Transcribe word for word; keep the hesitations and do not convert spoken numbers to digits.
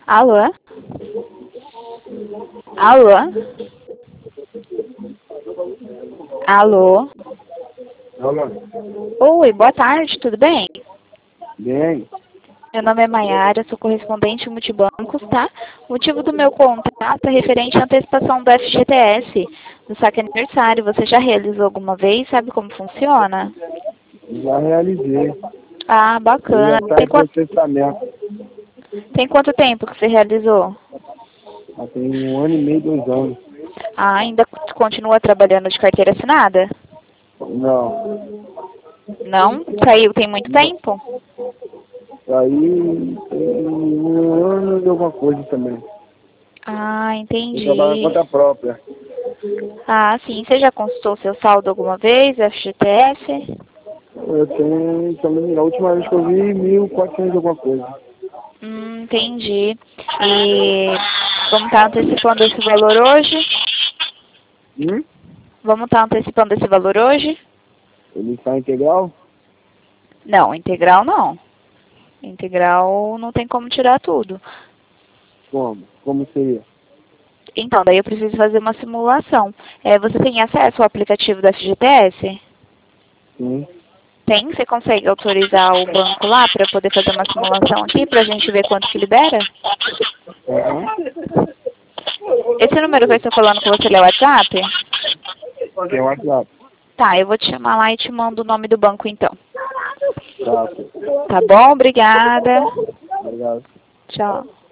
Alô? Alô? Alô? Alô? Oi, boa tarde, tudo bem? Bem? Meu nome é Maiara, sou correspondente multibancos, tá? O motivo do meu contato é referente à antecipação do F G T S, do saque aniversário. Você já realizou alguma vez? Sabe como funciona? Já realizei. Ah, Ele já bacana. está Tem em quanto, processamento. tem quanto tempo que você realizou? Já tem um ano e meio, dois anos. Ah, ainda continua trabalhando de carteira assinada? Não. Não? Saiu tem muito tempo? Aí tem um ano e alguma coisa também. Ah, Eu trabalho por entendi. conta própria. Ah, sim. Você já consultou seu saldo alguma vez, F G T S? Eu tenho também, a última vez que eu vi, mil e quatrocentos e alguma coisa. Hum, entendi. E vamos estar antecipando esse valor hoje? Hum? Vamos estar antecipando esse valor hoje? Ele está integral? Não, integral não. Integral não tem como tirar tudo. Como? Como seria? Então, daí eu preciso fazer uma simulação. É, você tem acesso ao aplicativo da F G T S? Sim. Tem? Você consegue autorizar o banco lá para poder fazer uma simulação aqui para a gente ver quanto que libera? Uhum. Esse número que eu estou falando com você é o WhatsApp? Tem o WhatsApp. Tá, eu vou te chamar lá e te mando o nome do banco então. Tá. Tá bom? Obrigada. Obrigado. Tchau.